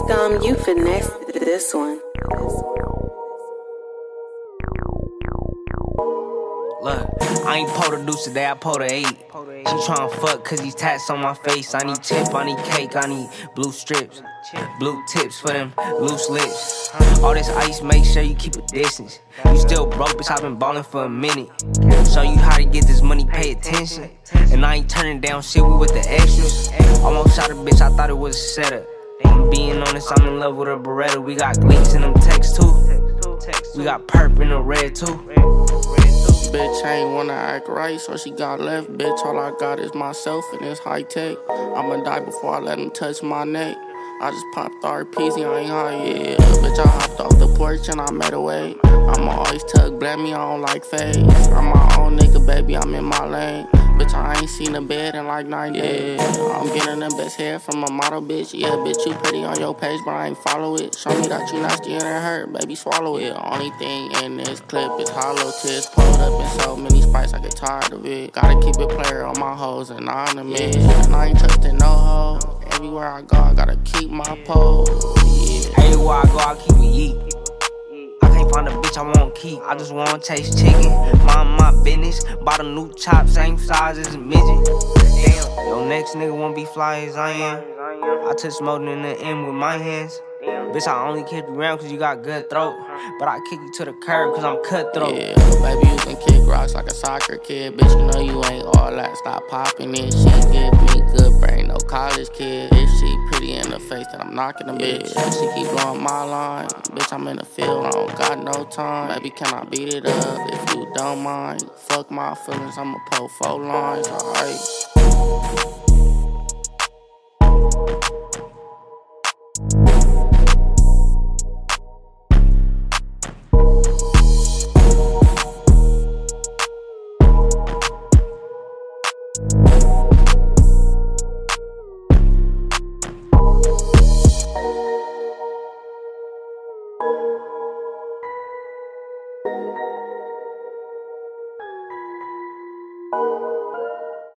You finessed this one. Look, I ain't pulled a deuce today, I pulled a 8. She tryna fuck cause these tats on my face. I need tip, I need cake, I need blue strips, blue tips for them loose lips. All this ice, make sure you keep a distance. You still broke, bitch, I been ballin' for a minute. Show you how to get this money, pay attention. And I ain't turning down shit, we with the extras. Almost shot a bitch, I thought it was a setup. Being honest, I'm in love with a Beretta. We got gleams in them texts too. We got perp in the red too. Bitch, I ain't wanna act right, so she got left. Bitch, all I got is myself and it's high tech. I'ma die before I let him touch my neck. I just popped RPs, I ain't high, yeah. Bitch, I hopped off the porch and I made away. I'ma always tug, blame me, I don't like fades. I'm my own nigga, baby, I'm in my lane. Bitch, I ain't seen a bed in like 9 days. I'm getting the best hair from a model, bitch. Yeah, bitch, you pretty on your page, but I ain't follow it. Show me that you nasty and it hurt, baby, swallow it. Only thing in this clip is hollow tips. Pulled up in so many spites, I get tired of it. Gotta keep it player on my hoes anonymous. And I ain't trusting no hoe. Everywhere I go, I gotta keep my pole. Yeah. Everywhere I go, I keep it yeet. I can't find a bitch I won't keep. I just wanna taste chicken, mind my business. Bought a new chop, same size as a midget. Damn, your next nigga won't be fly as I am. I touch more than the M with my hands. Bitch, I only keep you around cause you got good throat. But I kick you to the curb cause I'm cutthroat. Yeah, baby, you can kick rocks like a soccer kid. Bitch, you know you ain't all that, stop popping it. She give me good brain, no college kid. If she pretty in the face, then I'm knocking a bitch. She keep blowing my line. Bitch, I'm in the field, I don't got no time. Baby, can I beat it up if you don't mind? Fuck my feelings, I'ma pull 4 lines, alright.